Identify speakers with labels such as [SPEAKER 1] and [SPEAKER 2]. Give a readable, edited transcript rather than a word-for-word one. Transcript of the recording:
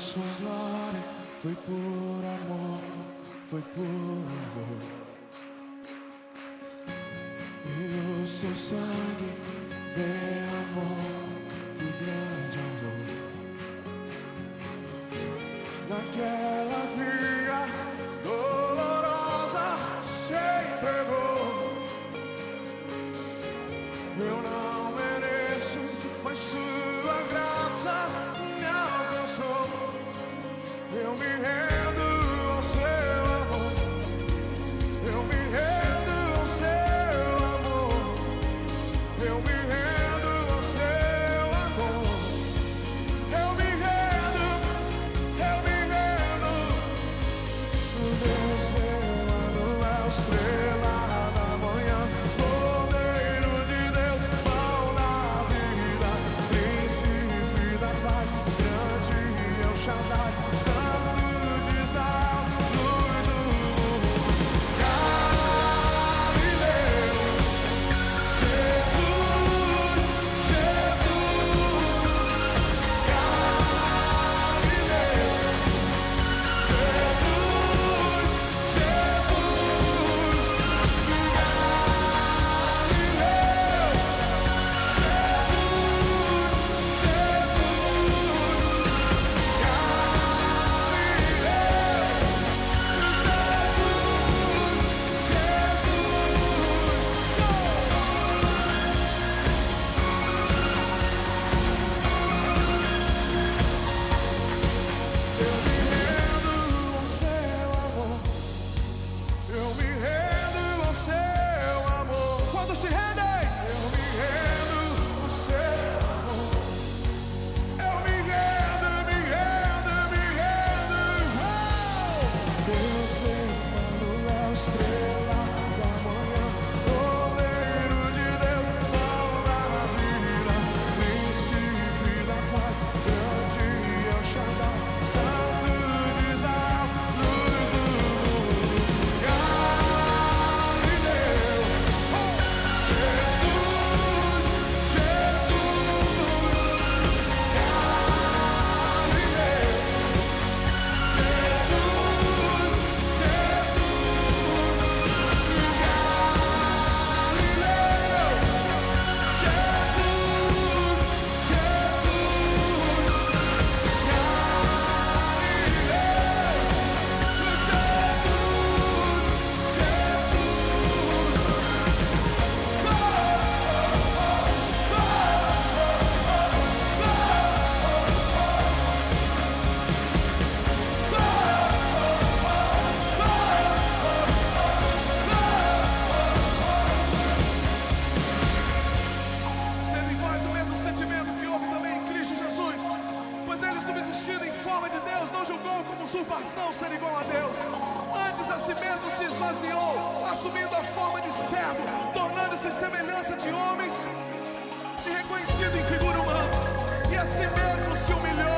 [SPEAKER 1] sua glória, foi por amor, foi por amor. E o seu sangue derramou o grande amor. Naquela via dolorosa se entregou. Eu não mereço, mas sua graça me alcançou. Eu me rendo ao seu amor. Eu me rendo ao seu amor. Eu me rendo ao seu amor. Eu me rendo, eu me rendo. O Deus Emanuel, estrela da manhã, Cordeiro de Deus, pão da vida, príncipe da paz, grande El Shaddai, Santo de Israel, luz do mundo. Galileu, Jesus, Jesus. Galileu, Jesus, Jesus. Eu me rendo ao seu amor. Quando se rendem, eu me rendo ao seu amor. Eu me rendo, me rendo, me rendo. Deus Emanuel, estrela da manhã, Cordeiro de Deus, pão da vida, príncipe da paz, grande El Shaddai, Santo de Israel, luz do mundo. Galileu, Jesus, Jesus. Galileu, Jesus, Jesus. Galileu, teve em vós o mesmo sentimento que houve também em Cristo Jesus, pois ele, subsistindo em forma de Deus, não julgou como usurpação ser igual a Deus. Antes a si mesmo se esvaziou, assumindo a forma de servo, tornando-se semelhança de homens e reconhecido em figura humana. E a si mesmo se humilhou,